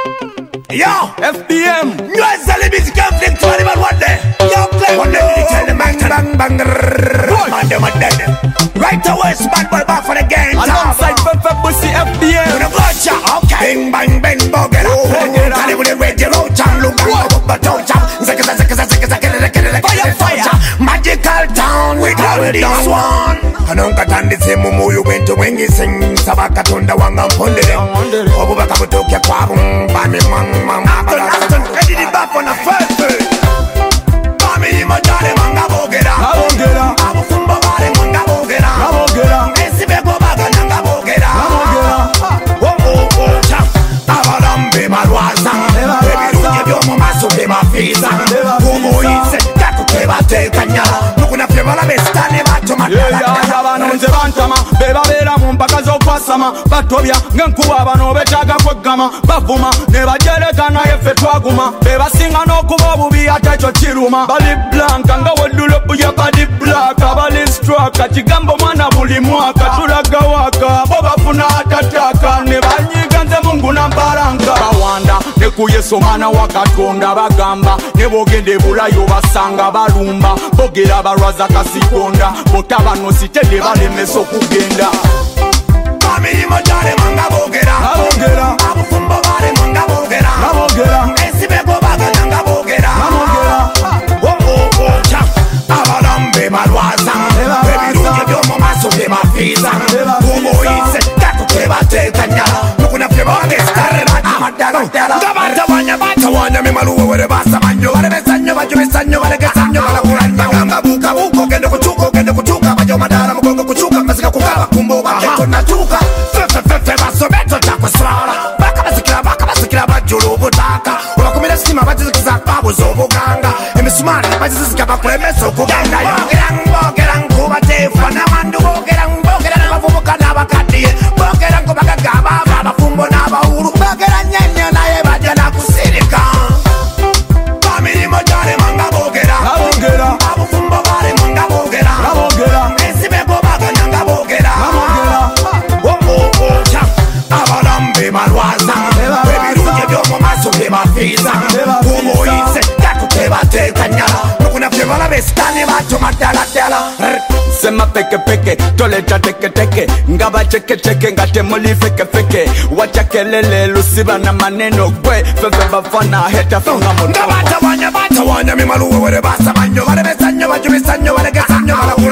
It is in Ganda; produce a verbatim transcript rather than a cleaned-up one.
Yo, F B M. you are selling music conflict to anyone one day. Yo, play one day, you tell them bang, bang, bang, man, them are dead. Right away, bad boy back for the game. Alongside Fefe Bussy F B M. With a gotcha, okay. Bing, bang, bang, bugger. Tell him with the radio, cham, look, but don't cham. Fire, fire. Magical town with all this one. Anonka tandise mumu wento wengi sing sabaka tunda wanga mpondere obu bakabutoke kwabu bami mang mang Aston Eddie the back on the first day Bami imajare manga bogera Bogera Abu fumba bare manga bogera Bogera Esibe gobaga nanga bogera Bogera Oh oh oh cha Abalambe marwaza Baby ruge byomo maso be mafisa Kumu ise kako keba tekanya Nukuna febala bestane bato matala Nze bantama bebabeera mu mpaka z'okwasama batobya ng'enkuba abano betaaga kweggama bavuma ne bajereka naye ffe twaguma bebasinga n'okuba obubi ate ekyo kiruma bali blanka nga weddulopu ya bali blaka bali straka kigambo mwana buli mwaka tulaga waka bo bafuna atataka ne banyiga nze mungu nampalanka bawanda ne ku yesu mwana wa katonda bagamba ne bogende bulayo basanga balumba bogera balwaza kasitonda botabano sitede balemesa okugenda Bami imajare manga bogera Bogera Abufumbo bare manga bogera Bogera Esibe gobaga nanga bogera Bogera Oh oh oh cha Abalambe marwaza Baby ruge byomo maso be mafisa Kumu ise kako keba tekanya Nukuna feba bestare amadala Gabata wanya bata wanya mimaluwe were basa manyo Wale besanyo bajo besanyo wale gesanyo Wala kuranya ngamba buka buko Gende kuchuko gende kuchuka Bajo madara mgongo kuchuka Masika kukaba kumbo Bakeko natuka Fefe fefe baso beto chakwa swara Baka basikila baka basikila bajulu butaka Ubakumile sima bajizikiza babu zobuganga Emisumari bajizizika bakule meso kuganda Bogerang bogerang kuba tefa na mandu Bogerang bogerang bavubuka nabakadiye Bogerang kubaga gaba Babafumbo nabahuru Bogerang nyenye na ye baja na kusirika Bamiri mojare manga bogera Bogera Abufumbo bare manga bogera Bogera Esibe gobaga nanga bogera Bogera Oh oh oh cha Abalambe marwaza Baby ruge byomo maso be mafisa Kumu ise kako keba tekanya Nukuna febala bestane bato matala tala Sema peke peke, toleta teke teke Ngaba cheke cheke, ngate muli feke feke Wacha kelele, lusiba na maneno kwe Fefe bafana, heta funga moto Ngabata wanya bata wanya mimaluwe were basa manyo Wale besanyo, waju besanyo, wale gesanyo Wala